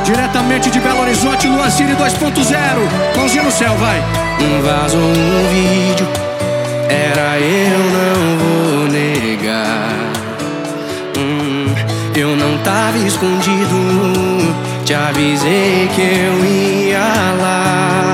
Diretamente de Belo Horizonte, Luancine 2.0. Mãozinha no céu, vai. Vazou um vídeo, era eu, não vou negar. Eu não tava escondido, te avisei que eu ia lá.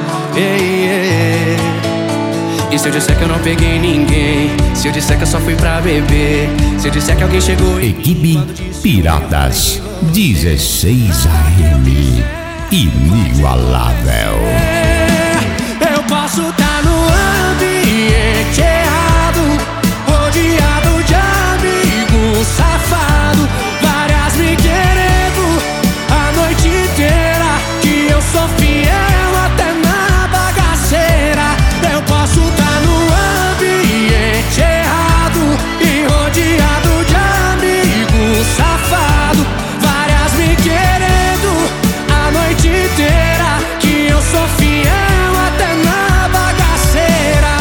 E se eu disser que eu não peguei ninguém? Se eu disser que eu só fui pra beber? Se eu disser que alguém chegou e... Equipe Piratas 16 AM. Inigualável. Eu posso tá no ambiente errado, rodeado de amigo safado, várias me querendo a noite inteira, que eu sou fiel até na bagaceira. Eu posso tá no ambiente errado e rodeado de amigo safado, várias me querendo a noite inteira, que eu sou fiel até na bagaceira.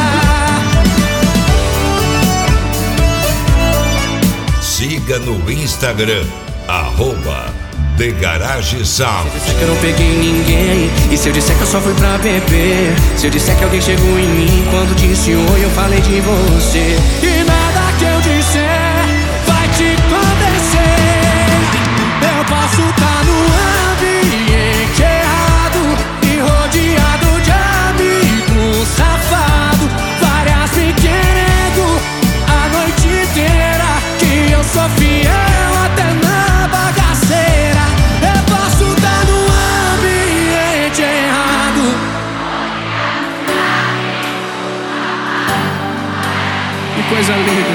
Siga no Instagram, @TheGarageSound. Se eu disser que eu não peguei ninguém, e se eu disser que eu só fui pra beber? Se eu disser que alguém chegou em mim quando disse oi, eu falei de você. E nada que eu disser vai te convencer. Eu posso tá no ambiente errado e rodeado de amigo safado, várias me querendo a noite inteira, que eu sou fiel até na bagaceira. Eu posso tá no ambiente errado. Que coisa linda.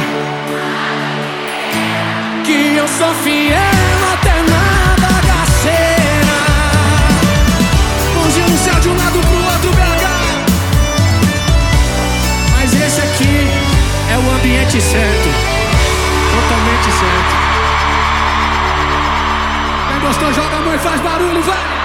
Que eu sou fiel até na bagaceira. Mãozinha no céu de um lado pro outro, BH. Mas esse aqui é o ambiente certo. Totalmente certo. Quem gostou, joga a mão e faz barulho, vai!